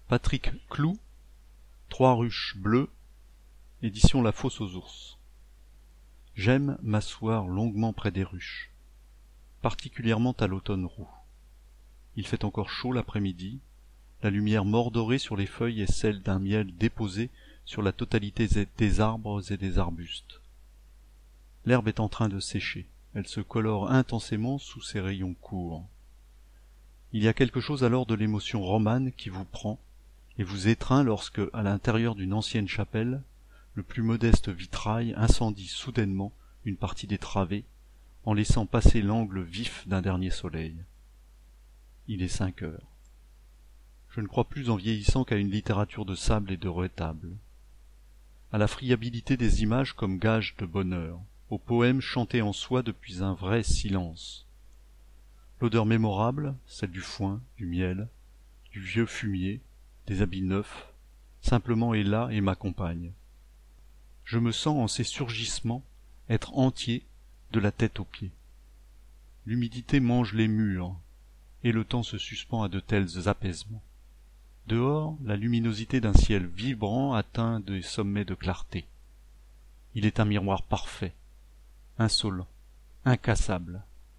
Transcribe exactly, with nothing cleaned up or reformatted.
Patrick Cloux, Trois ruches bleues, édition La Fosse aux ours. J'aime m'asseoir longuement près des ruches, particulièrement à l'automne roux. Il fait encore chaud l'après-midi, la lumière mordorée sur les feuilles est celle d'un miel déposé sur la totalité des arbres et des arbustes. L'herbe est en train de sécher, elle se colore intensément sous ses rayons courts. Il y a quelque chose alors de l'émotion romane qui vous prend et vous étreint lorsque, à l'intérieur d'une ancienne chapelle, le plus modeste vitrail incendie soudainement une partie des travées, en laissant passer l'angle vif d'un dernier soleil. Il est cinq heures. Je ne crois plus en vieillissant qu'à une littérature de sable et de retable, à la friabilité des images comme gage de bonheur, aux poèmes chantés en soi depuis un vrai silence. L'odeur mémorable, celle du foin, du miel, du vieux fumier, des habits neufs, simplement est là et m'accompagne. Je me sens en ces surgissements être entier de la tête aux pieds. L'humidité mange les murs, et le temps se suspend à de tels apaisements. Dehors, la luminosité d'un ciel vibrant atteint des sommets de clarté. Il est un miroir parfait, insolent, incassable.